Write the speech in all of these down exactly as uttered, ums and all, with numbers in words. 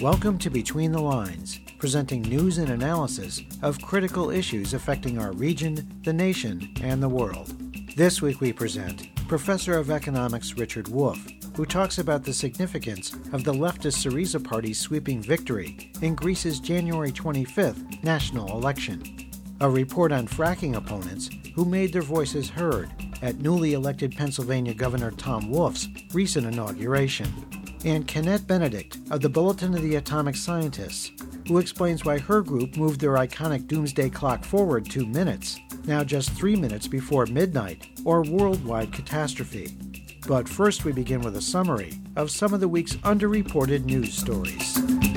Welcome to Between the Lines, presenting news and analysis of critical issues affecting our region, the nation, and the world. This week we present Professor of Economics Richard Wolff, who talks about the significance of the leftist Syriza Party's sweeping victory in Greece's January twenty-fifth national election. A report on fracking opponents who made their voices heard at newly elected Pennsylvania Governor Tom Wolf's recent inauguration. And Kenneth Benedict of the Bulletin of the Atomic Scientists, who explains why her group moved their iconic doomsday clock forward two minutes, now just three minutes before midnight, or worldwide catastrophe. But first we begin with a summary of some of the week's underreported news stories.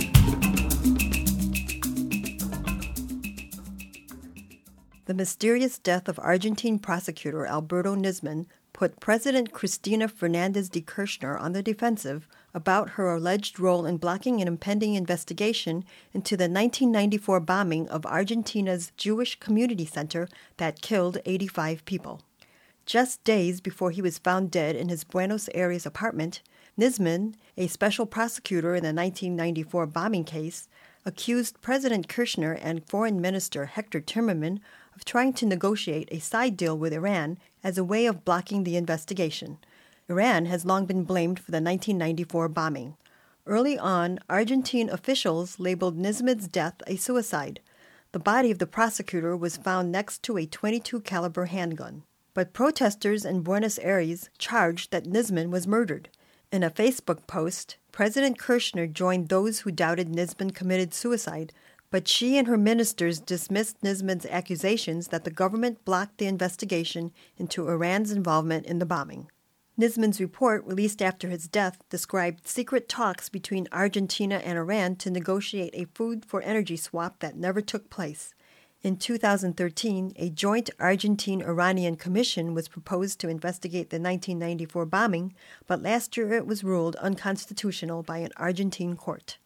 The mysterious death of Argentine prosecutor Alberto Nisman put President Cristina Fernández de Kirchner on the defensive about her alleged role in blocking an impending investigation into the nineteen ninety-four bombing of Argentina's Jewish community center that killed eighty-five people. Just days before he was found dead in his Buenos Aires apartment, Nisman, a special prosecutor in the nineteen ninety-four bombing case, accused President Kirchner and Foreign Minister Hector Timerman of trying to negotiate a side deal with Iran as a way of blocking the investigation. Iran has long been blamed for the nineteen ninety-four bombing. Early on, Argentine officials labeled Nisman's death a suicide. The body of the prosecutor was found next to a twenty-two caliber handgun. But protesters in Buenos Aires charged that Nisman was murdered. In a Facebook post, President Kirchner joined those who doubted Nisman committed suicide, but she and her ministers dismissed Nisman's accusations that the government blocked the investigation into Iran's involvement in the bombing. Nisman's report, released after his death, described secret talks between Argentina and Iran to negotiate a food for energy swap that never took place. In two thousand thirteen, a joint Argentine-Iranian commission was proposed to investigate the nineteen ninety-four bombing, but last year it was ruled unconstitutional by an Argentine court.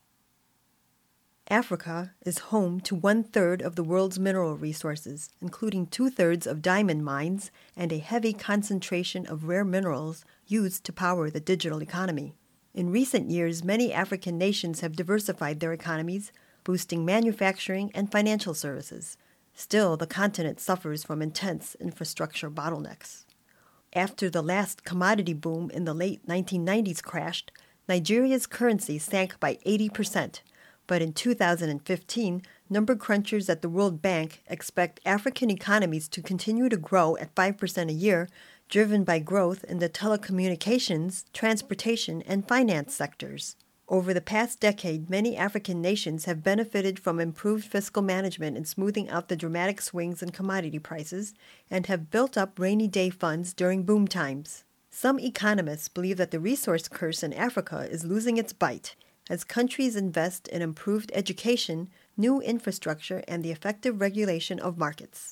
Africa is home to one-third of the world's mineral resources, including two-thirds of diamond mines and a heavy concentration of rare minerals used to power the digital economy. In recent years, many African nations have diversified their economies, boosting manufacturing and financial services. Still, the continent suffers from intense infrastructure bottlenecks. After the last commodity boom in the late nineteen nineties crashed, Nigeria's currency sank by eighty percent. But in two thousand fifteen, number crunchers at the World Bank expect African economies to continue to grow at five percent a year, driven by growth in the telecommunications, transportation, and finance sectors. Over the past decade, many African nations have benefited from improved fiscal management in smoothing out the dramatic swings in commodity prices and have built up rainy day funds during boom times. Some economists believe that the resource curse in Africa is losing its bite as countries invest in improved education, new infrastructure, and the effective regulation of markets.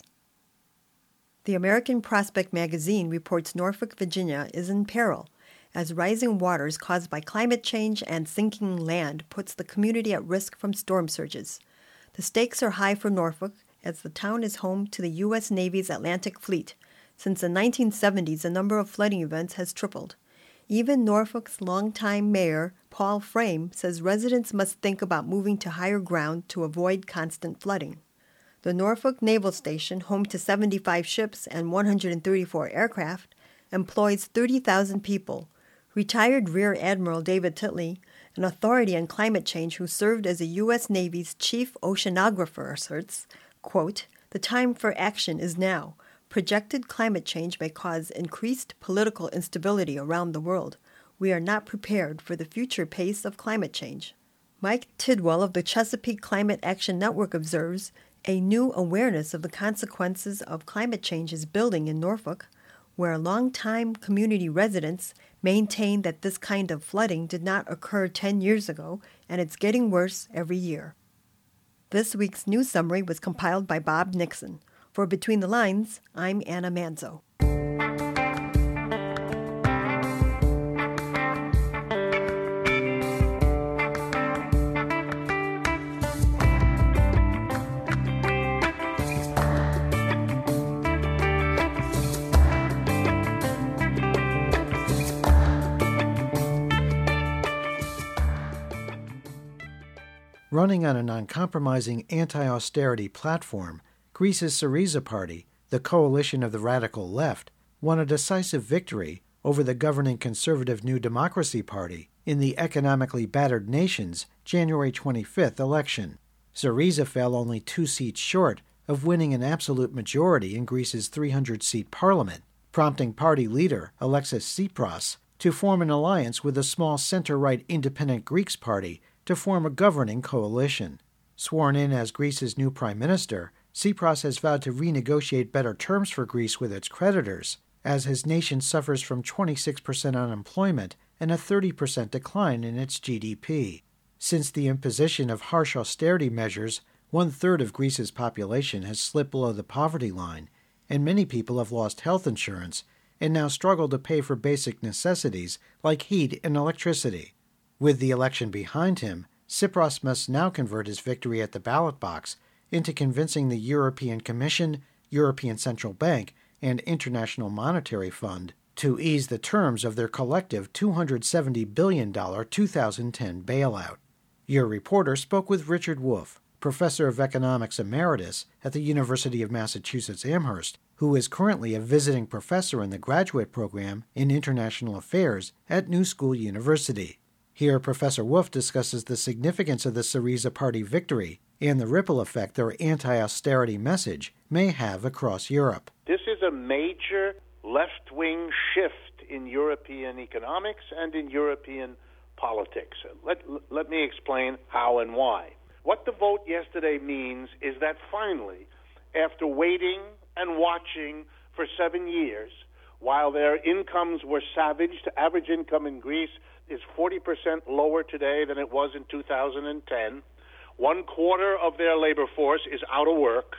The American Prospect magazine reports Norfolk, Virginia is in peril as rising waters caused by climate change and sinking land puts the community at risk from storm surges. The stakes are high for Norfolk as the town is home to the U S Navy's Atlantic Fleet. Since the nineteen seventies, the number of flooding events has tripled. Even Norfolk's longtime mayor, Paul Frame, says residents must think about moving to higher ground to avoid constant flooding. The Norfolk Naval Station, home to seventy-five ships and one hundred thirty-four aircraft, employs thirty thousand people. Retired Rear Admiral David Titley, an authority on climate change who served as the U S Navy's chief oceanographer, asserts, quote, "The time for action is now. Projected climate change may cause increased political instability around the world. We are not prepared for the future pace of climate change." Mike Tidwell of the Chesapeake Climate Action Network observes, a new awareness of the consequences of climate change is building in Norfolk, where longtime community residents maintain that this kind of flooding did not occur ten years ago, and it's getting worse every year. This week's news summary was compiled by Bob Nixon. For Between the Lines, I'm Anna Manzo. Running on an uncompromising anti-austerity platform, Greece's Syriza party, the coalition of the radical left, won a decisive victory over the governing conservative New Democracy Party in the economically battered nation's January twenty-fifth election. Syriza fell only two seats short of winning an absolute majority in Greece's three hundred seat parliament, prompting party leader Alexis Tsipras to form an alliance with the small center-right Independent Greeks Party to form a governing coalition. Sworn in as Greece's new prime minister, Tsipras has vowed to renegotiate better terms for Greece with its creditors, as his nation suffers from twenty-six percent unemployment and a thirty percent decline in its G D P. Since the imposition of harsh austerity measures, one-third of Greece's population has slipped below the poverty line, and many people have lost health insurance and now struggle to pay for basic necessities like heat and electricity. With the election behind him, Tsipras must now convert his victory at the ballot box into convincing the European Commission, European Central Bank, and International Monetary Fund to ease the terms of their collective two hundred seventy billion dollars two thousand ten bailout. Your reporter spoke with Richard Wolff, professor of economics emeritus at the University of Massachusetts Amherst, who is currently a visiting professor in the graduate program in international affairs at New School University. Here, Professor Wolff discusses the significance of the Syriza party victory and the ripple effect their anti-austerity message may have across Europe. This is a major left-wing shift in European economics and in European politics. Let, let me explain how and why. What the vote yesterday means is that finally, after waiting and watching for seven years, while their incomes were savaged, average income in Greece is forty percent lower today than it was in two thousand ten. One quarter of their labor force is out of work.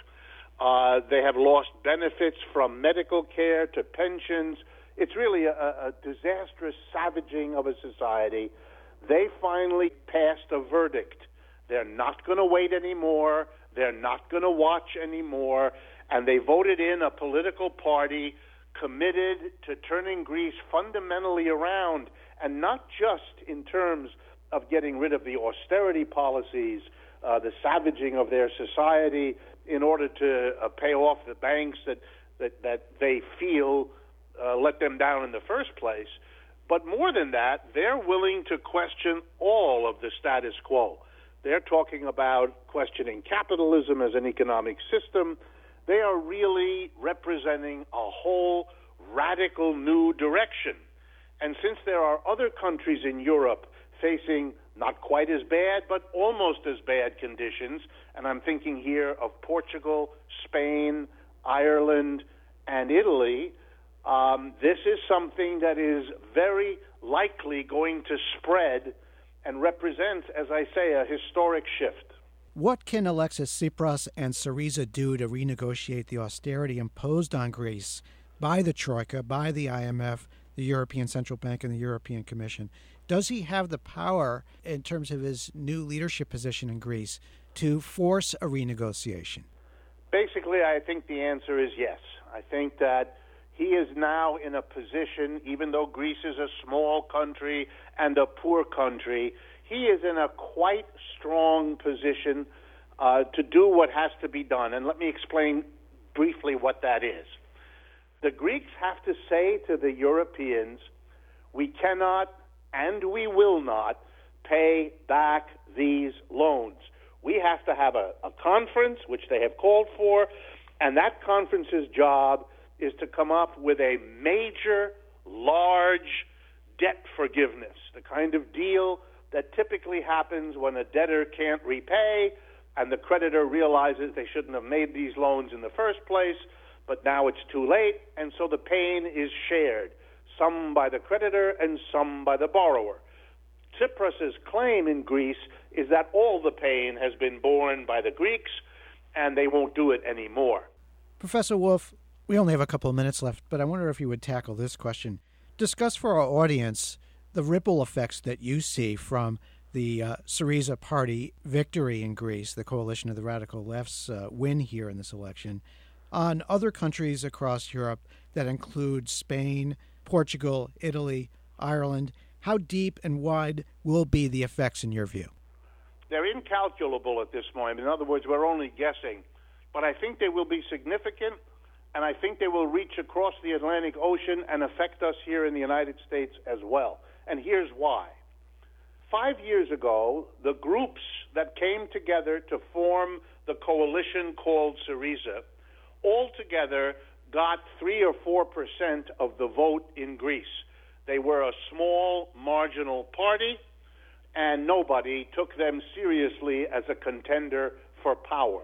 Uh, they have lost benefits from medical care to pensions. It's really a, a disastrous savaging of a society. They finally passed a verdict. They're not going to wait anymore. They're not going to watch anymore. And they voted in a political party committed to turning Greece fundamentally around, and not just in terms of getting rid of the austerity policies, uh, the savaging of their society in order to uh, pay off the banks that, that, that they feel uh, let them down in the first place. But more than that, they're willing to question all of the status quo. They're talking about questioning capitalism as an economic system. They are really representing a whole radical new direction. And since there are other countries in Europe facing not quite as bad, but almost as bad conditions, and I'm thinking here of Portugal, Spain, Ireland, and Italy, um, this is something that is very likely going to spread and represents, as I say, a historic shift. What can Alexis Tsipras and Syriza do to renegotiate the austerity imposed on Greece by the Troika, by the I M F, the European Central Bank, and the European Commission? Does he have the power, in terms of his new leadership position in Greece, to force a renegotiation? Basically, I think the answer is yes. I think that he is now in a position, even though Greece is a small country and a poor country, he is in a quite strong position uh, to do what has to be done. And let me explain briefly what that is. The Greeks have to say to the Europeans, we cannot and we will not pay back these loans. We have to have a, a conference, which they have called for, and that conference's job is to come up with a major, large debt forgiveness, the kind of deal that typically happens when a debtor can't repay and the creditor realizes they shouldn't have made these loans in the first place, but now it's too late, and so the pain is shared, some by the creditor and some by the borrower. Tsipras's claim in Greece is that all the pain has been borne by the Greeks, and they won't do it anymore. Professor Wolff, we only have a couple of minutes left, but I wonder if you would tackle this question. Discuss for our audience the ripple effects that you see from the uh, Syriza party victory in Greece, the coalition of the radical left's uh, win here in this election, on other countries across Europe that include Spain, Portugal, Italy, Ireland. How deep and wide will be the effects in your view? They're incalculable at this moment. In other words, we're only guessing. But I think they will be significant, and I think they will reach across the Atlantic Ocean and affect us here in the United States as well. And here's why. Five years ago, the groups that came together to form the coalition called Syriza all together got three or four percent of the vote in Greece. They were a small, marginal party, and nobody took them seriously as a contender for power.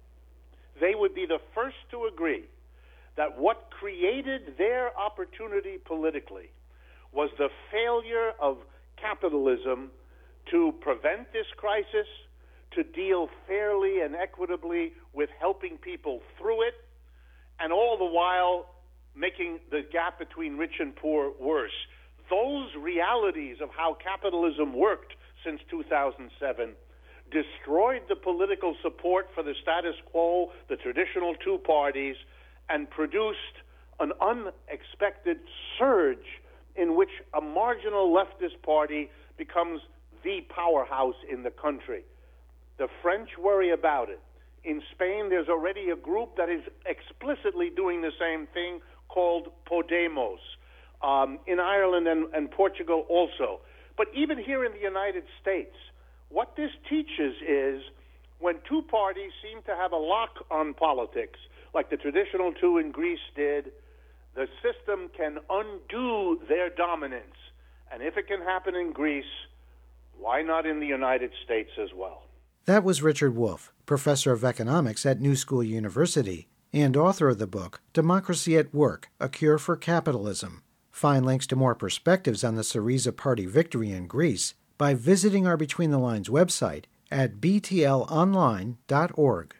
They would be the first to agree that what created their opportunity politically was the failure of capitalism to prevent this crisis, to deal fairly and equitably with helping people through it, and all the while making the gap between rich and poor worse. Those realities of how capitalism worked since two thousand seven destroyed the political support for the status quo, the traditional two parties, and produced an unexpected surge in which a marginal leftist party becomes the powerhouse in the country. The French worry about it. In Spain, there's already a group that is explicitly doing the same thing called Podemos. Um, in Ireland and, and Portugal also. But even here in the United States, what this teaches is when two parties seem to have a lock on politics, like the traditional two in Greece did, the system can undo their dominance. And if it can happen in Greece, why not in the United States as well? That was Richard Wolff, professor of economics at New School University and author of the book Democracy at Work, A Cure for Capitalism. Find links to more perspectives on the Syriza Party victory in Greece by visiting our Between the Lines website at b t l online dot org.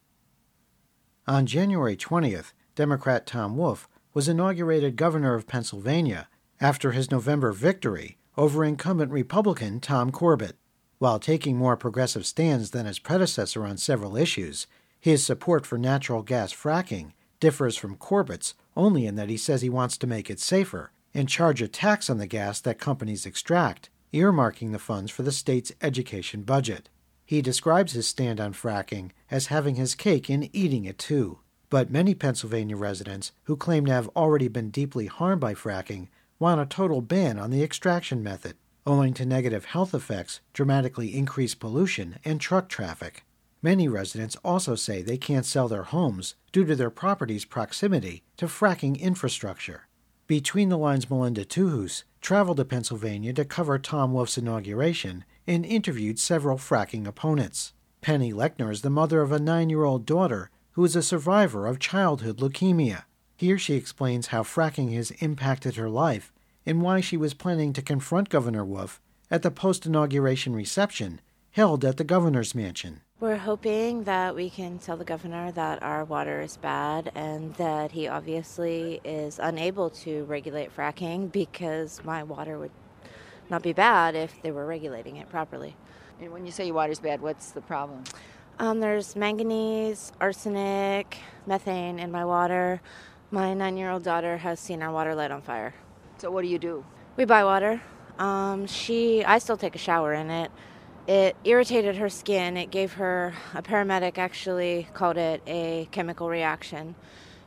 On January twentieth, Democrat Tom Wolf was inaugurated governor of Pennsylvania after his November victory over incumbent Republican Tom Corbett. While taking more progressive stands than his predecessor on several issues, his support for natural gas fracking differs from Corbett's only in that he says he wants to make it safer and charge a tax on the gas that companies extract, earmarking the funds for the state's education budget. He describes his stand on fracking as having his cake and eating it too. But many Pennsylvania residents who claim to have already been deeply harmed by fracking want a total ban on the extraction method, owing to negative health effects, dramatically increased pollution, and truck traffic. Many residents also say they can't sell their homes due to their property's proximity to fracking infrastructure. Between the Lines' Melinda Tuhus traveled to Pennsylvania to cover Tom Wolf's inauguration and interviewed several fracking opponents. Penny Lechner is the mother of a nine-year-old daughter who is a survivor of childhood leukemia. Here she explains how fracking has impacted her life and why she was planning to confront Governor Wolf at the post-inauguration reception held at the governor's mansion. We're hoping that we can tell the governor that our water is bad and that he obviously is unable to regulate fracking because my water would not be bad if they were regulating it properly. And when you say your water's bad, what's the problem? Um, there's manganese, arsenic, methane in my water. My nine-year-old daughter has seen our water light on fire. So what do you do? We buy water. Um, she, I still take a shower in it. It irritated her skin. It gave her, a paramedic actually called it a chemical reaction.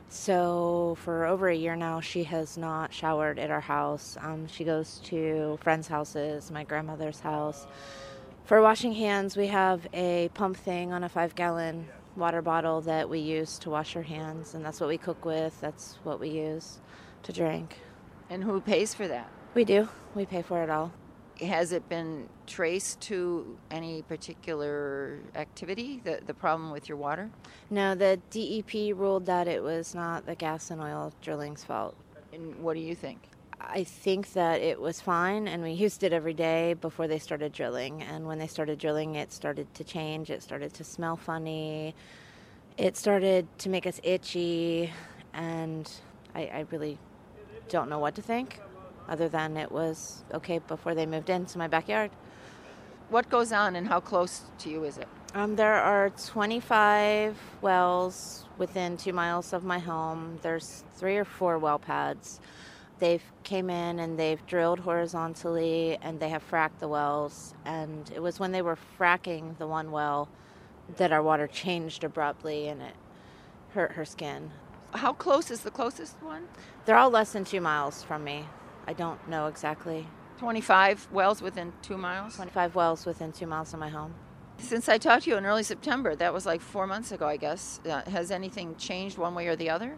So for over a year now, she has not showered at our house. Um, she goes to friends' houses, my grandmother's house. For washing hands, we have a pump thing on a five-gallon water bottle that we use to wash our hands, and that's what we cook with. That's what we use to drink. And who pays for that? We do. We pay for it all. Has it been traced to any particular activity, the, the problem with your water? No, the D E P ruled that it was not the gas and oil drilling's fault. And what do you think? I think that it was fine, and we used it every day before they started drilling. And when they started drilling, it started to change. It started to smell funny. It started to make us itchy, and I, I really don't know what to think, other than it was okay before they moved into my backyard. What goes on, and how close to you is it? Um, there are twenty-five wells within two miles of my home. There's three or four well pads. They've came in and they've drilled horizontally and they have fracked the wells. And it was when they were fracking the one well that our water changed abruptly and it hurt her skin. How close is the closest one? They're all less than two miles from me. I don't know exactly. twenty-five wells within two miles? twenty-five wells within two miles of my home. Since I talked to you in early September, that was like four months ago, I guess. Uh, has anything changed one way or the other?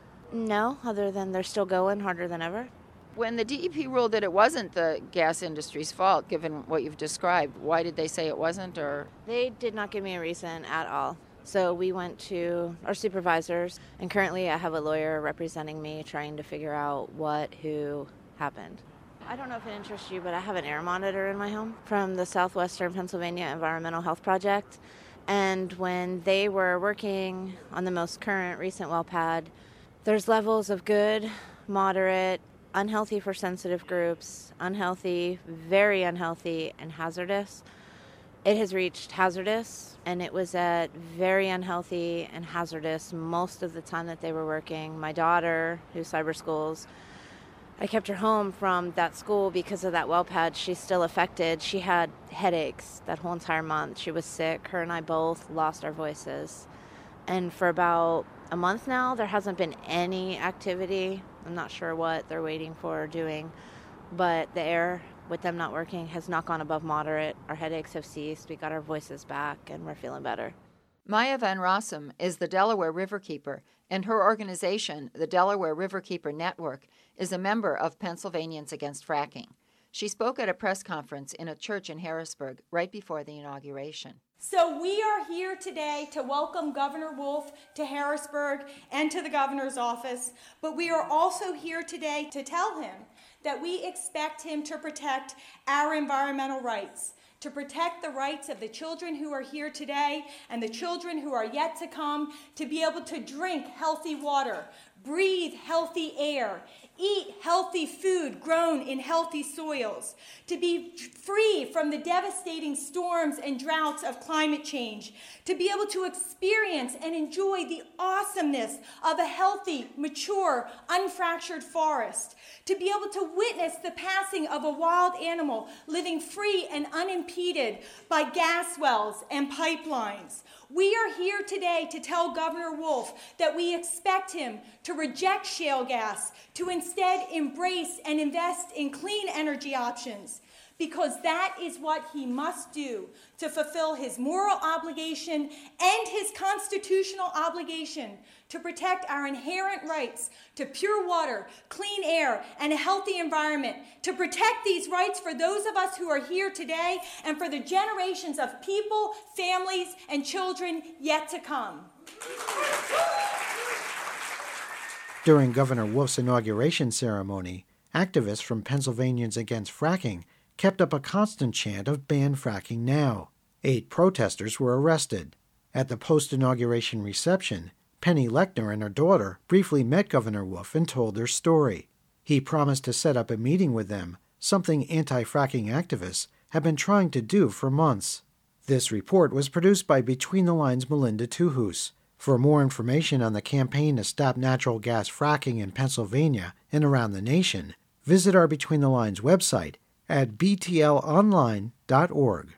No, other than they're still going harder than ever. When the D E P ruled that it wasn't the gas industry's fault, given what you've described, why did they say it wasn't? Or They did not give me a reason at all. So we went to our supervisors, and currently I have a lawyer representing me trying to figure out what, who happened. I don't know if it interests you, but I have an air monitor in my home from the Southwestern Pennsylvania Environmental Health Project. And when they were working on the most current recent well pad, there's levels of good, moderate, unhealthy for sensitive groups, unhealthy, very unhealthy, and hazardous. It has reached hazardous, and it was at very unhealthy and hazardous most of the time that they were working. My daughter, who cyber schools, I kept her home from that school because of that well pad. She's still affected. She had headaches that whole entire month. She was sick. Her and I both lost our voices. And for about a month now, there hasn't been any activity. I'm not sure what they're waiting for or doing, but the air with them not working has not gone above moderate. Our headaches have ceased. We got our voices back, and we're feeling better. Maya Van Rossum is the Delaware Riverkeeper, and her organization, the Delaware Riverkeeper Network, is a member of Pennsylvanians Against Fracking. She spoke at a press conference in a church in Harrisburg right before the inauguration. So we are here today to welcome Governor Wolf to Harrisburg and to the governor's office, but we are also here today to tell him that we expect him to protect our environmental rights, to protect the rights of the children who are here today and the children who are yet to come, to be able to drink healthy water, breathe healthy air, eat healthy food grown in healthy soils, to be free from the devastating storms and droughts of climate change, to be able to experience and enjoy the awesomeness of a healthy, mature, unfractured forest, to be able to witness the passing of a wild animal living free and unimpeded by gas wells and pipelines. We are here today to tell Governor Wolf that we expect him to reject shale gas, to instead embrace and invest in clean energy options, because that is what he must do to fulfill his moral obligation and his constitutional obligation to protect our inherent rights to pure water, clean air, and a healthy environment, to protect these rights for those of us who are here today and for the generations of people, families, and children yet to come. During Governor Wolf's inauguration ceremony, activists from Pennsylvanians Against Fracking kept up a constant chant of "Ban Fracking Now." Eight protesters were arrested. At the post-inauguration reception, Penny Lechner and her daughter briefly met Governor Wolf and told their story. He promised to set up a meeting with them, something anti-fracking activists have been trying to do for months. This report was produced by Between the Lines' Melinda Tuhus. For more information on the campaign to stop natural gas fracking in Pennsylvania and around the nation, visit our Between the Lines website at b t l online dot org.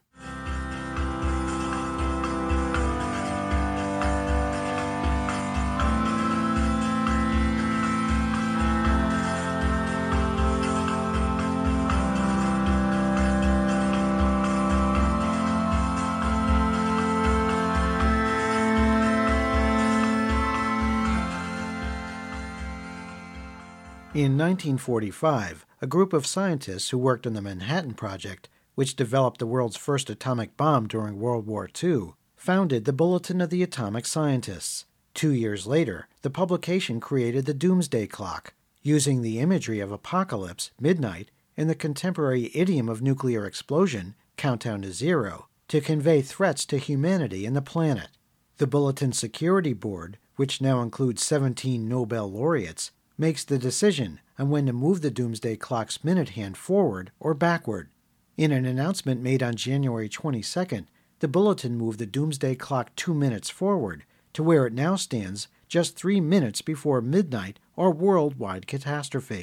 In nineteen forty-five, a group of scientists who worked on the Manhattan Project, which developed the world's first atomic bomb during World War Two, founded the Bulletin of the Atomic Scientists. Two years later, the publication created the Doomsday Clock, using the imagery of apocalypse, midnight, and the contemporary idiom of nuclear explosion, countdown to zero, to convey threats to humanity and the planet. The Bulletin Security Board, which now includes seventeen Nobel laureates, makes the decision on when to move the Doomsday Clock's minute hand forward or backward. In an announcement made on January twenty-second, the Bulletin moved the Doomsday Clock two minutes forward to where it now stands just three minutes before midnight or worldwide catastrophe.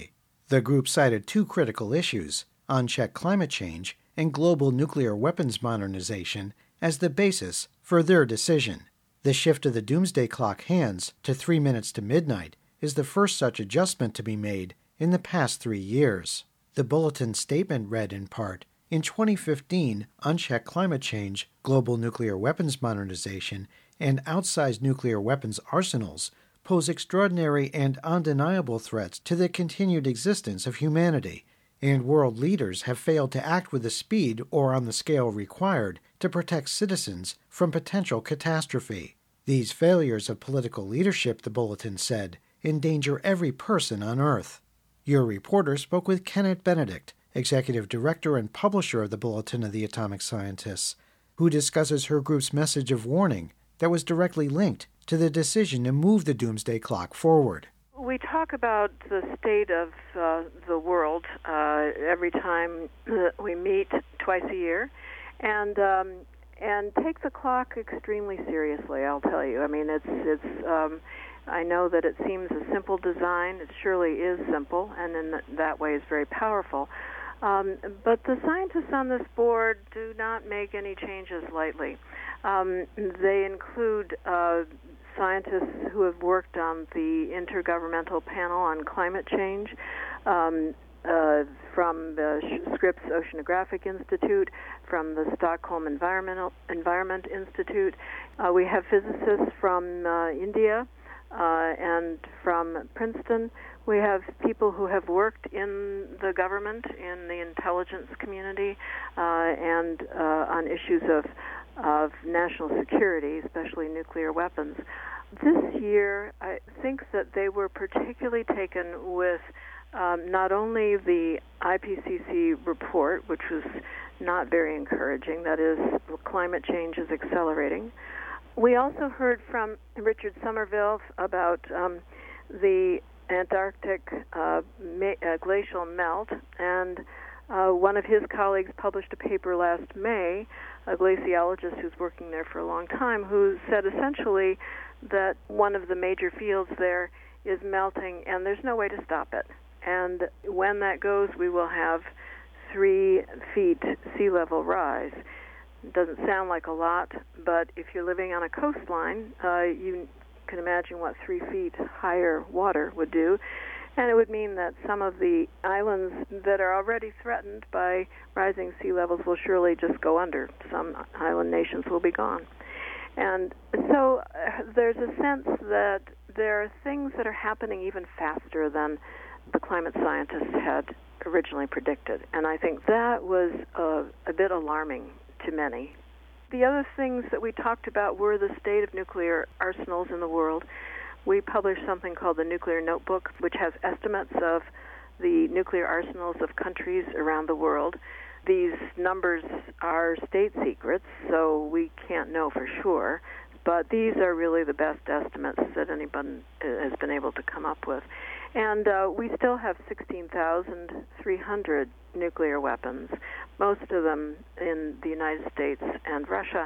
The group cited two critical issues, unchecked climate change and global nuclear weapons modernization, as the basis for their decision. The shift of the doomsday clock hands to three minutes to midnight is the first such adjustment to be made in the past three years. The bulletin statement read in part, "In twenty fifteen, unchecked climate change, global nuclear weapons modernization, and outsized nuclear weapons arsenals pose extraordinary and undeniable threats to the continued existence of humanity, and world leaders have failed to act with the speed or on the scale required to protect citizens from potential catastrophe. These failures of political leadership," the bulletin said, "endanger every person on Earth." Your reporter spoke with Kenneth Benedict, executive director and publisher of the Bulletin of the Atomic Scientists, who discusses her group's message of warning that was directly linked to the decision to move the doomsday clock forward. We talk about the state of uh, the world uh, every time we meet twice a year, and um, and take the clock extremely seriously. I'll tell you. I mean, it's it's. Um, I know that it seems a simple design. It surely is simple, and in that way is very powerful. Um, but the scientists on this board do not make any changes lightly. Um, they include uh, scientists who have worked on the Intergovernmental Panel on Climate Change, um, uh, from the Scripps Oceanographic Institute, from the Stockholm Environmental Environment Institute. Uh, we have physicists from uh, India uh, and from Princeton. We have people who have worked in the government, in the intelligence community, uh, and uh, on issues of of national security, especially nuclear weapons. This year, I think that they were particularly taken with um, not only the I P C C report, which was not very encouraging, that is, climate change is accelerating. We also heard from Richard Somerville about um, the Antarctic uh, ma- uh, glacial melt, and uh, one of his colleagues published a paper last May, a glaciologist who's working there for a long time, who said essentially that one of the major fields there is melting and there's no way to stop it. And when that goes, we will have three feet sea level rise. It doesn't sound like a lot, but if you're living on a coastline, uh, you can imagine what three feet higher water would do. And it would mean that some of the islands that are already threatened by rising sea levels will surely just go under. Some island nations will be gone. And so uh, there's a sense that there are things that are happening even faster than the climate scientists had originally predicted. And I think that was uh, a bit alarming to many. The other things that we talked about were the state of nuclear arsenals in the world. We published something called the Nuclear Notebook, which has estimates of the nuclear arsenals of countries around the world. These numbers are state secrets, so we can't know for sure, but these are really the best estimates that anyone has been able to come up with. And uh, we still have sixteen thousand three hundred nuclear weapons, most of them in the United States and Russia.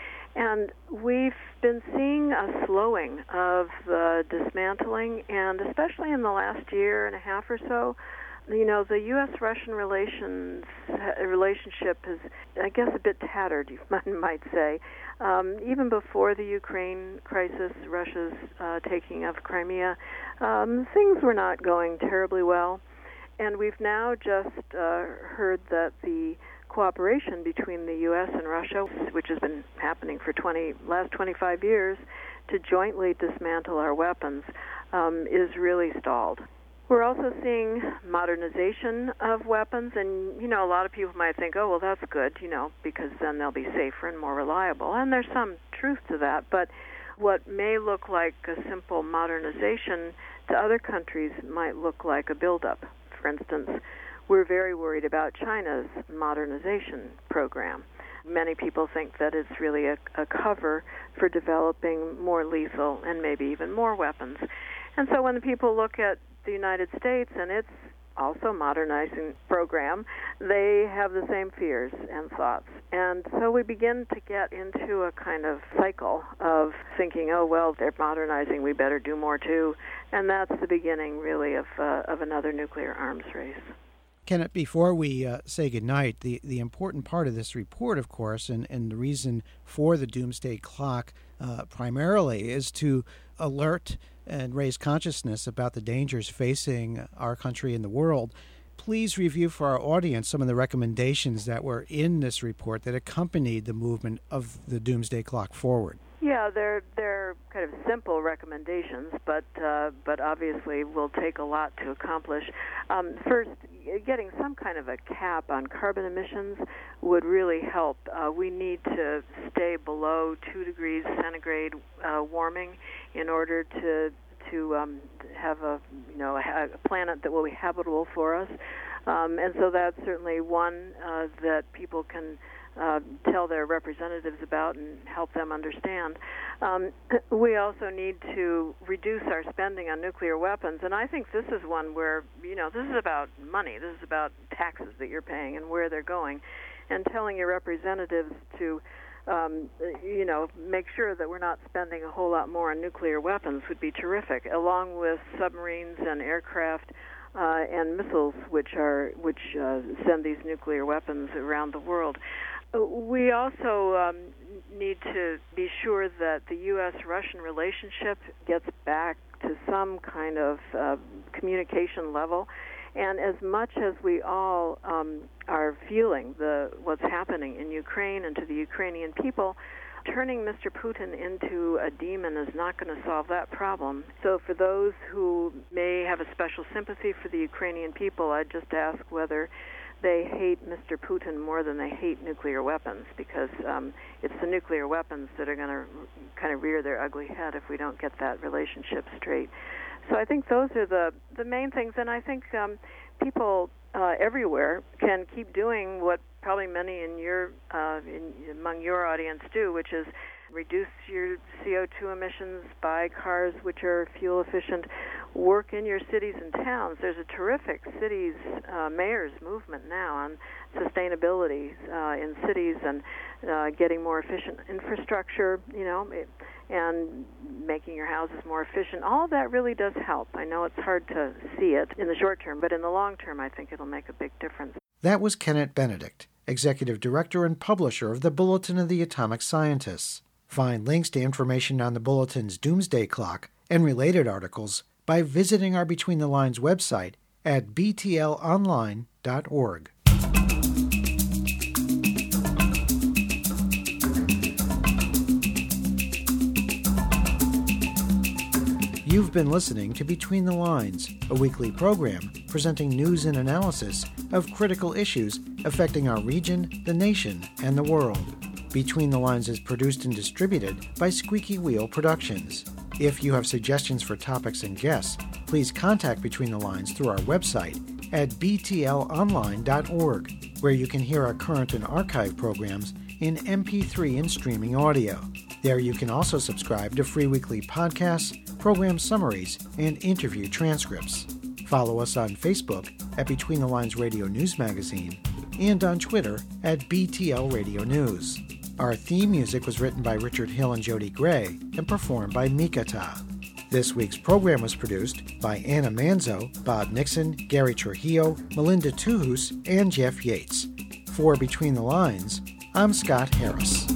And we've been seeing a slowing of the dismantling, and especially in the last year and a half or so, you know, the U S Russian relations relationship is, I guess, a bit tattered, you might say. Um, even before the Ukraine crisis, Russia's uh, taking of Crimea, um, things were not going terribly well. And we've now just uh, heard that the cooperation between the U S and Russia, which has been happening for twenty last twenty-five years, to jointly dismantle our weapons, um, is really stalled. We're also seeing modernization of weapons, and, you know, a lot of people might think, oh, well, that's good, you know, because then they'll be safer and more reliable. And there's some truth to that, but what may look like a simple modernization to other countries might look like a buildup. For instance, we're very worried about China's modernization program. Many people think that it's really a, a cover for developing more lethal and maybe even more weapons. And so when the people look at the United States and its also modernizing program, they have the same fears and thoughts. And so we begin to get into a kind of cycle of thinking, oh, well, they're modernizing, we better do more too. And that's the beginning, really, of uh, of another nuclear arms race. Kenneth, before we uh, say goodnight, the, the important part of this report, of course, and, and the reason for the Doomsday Clock uh, primarily is to alert and raise consciousness about the dangers facing our country and the world. Please review for our audience some of the recommendations that were in this report that accompanied the movement of the Doomsday Clock forward. Yeah, they're they're kind of simple recommendations, but uh, but obviously will take a lot to accomplish. Um, first, getting some kind of a cap on carbon emissions would really help. Uh, we need to stay below two degrees centigrade uh, warming in order to to um, have a you know a, a planet that will be habitable for us, um, and so that's certainly one uh, that people can Uh, tell their representatives about and help them understand. Um, we also need to reduce our spending on nuclear weapons, and I think this is one where, you know, this is about money. This is about taxes that you're paying and where they're going, and telling your representatives to, um, you know, make sure that we're not spending a whole lot more on nuclear weapons would be terrific, along with submarines and aircraft uh, and missiles, which are which uh, send these nuclear weapons around the world. We also um, need to be sure that the U S Russian relationship gets back to some kind of uh, communication level. And as much as we all um, are feeling the what's happening in Ukraine and to the Ukrainian people, turning Mister Putin into a demon is not going to solve that problem. So for those who may have a special sympathy for the Ukrainian people, I'd just ask whether they hate Mister Putin more than they hate nuclear weapons, because um, it's the nuclear weapons that are going to kind of rear their ugly head if we don't get that relationship straight. So I think those are the, the main things, and I think um, people uh, everywhere can keep doing what probably many in your uh, in, among your audience do, which is reduce your C O two emissions, buy cars which are fuel efficient, work in your cities and towns. There's a terrific cities uh, mayors movement now on sustainability uh, in cities and uh, getting more efficient infrastructure, you know, it, and making your houses more efficient. All of that really does help. I know it's hard to see it in the short term, but in the long term, I think it'll make a big difference. That was Kenneth Benedict, Executive Director and Publisher of the Bulletin of the Atomic Scientists. Find links to information on the Bulletin's Doomsday Clock and related articles by visiting our Between the Lines website at b t l online dot org. You've been listening to Between the Lines, a weekly program presenting news and analysis of critical issues affecting our region, the nation, and the world. Between the Lines is produced and distributed by Squeaky Wheel Productions. If you have suggestions for topics and guests, please contact Between the Lines through our website at b t l online dot org, where you can hear our current and archive programs in M P three and streaming audio. There you can also subscribe to free weekly podcasts, program summaries, and interview transcripts. Follow us on Facebook at Between the Lines Radio News Magazine and on Twitter at B T L Radio News. Our theme music was written by Richard Hill and Jody Gray and performed by Mikata. This week's program was produced by Anna Manzo, Bob Nixon, Gary Trujillo, Melinda Tuhus, and Jeff Yates. For Between the Lines, I'm Scott Harris.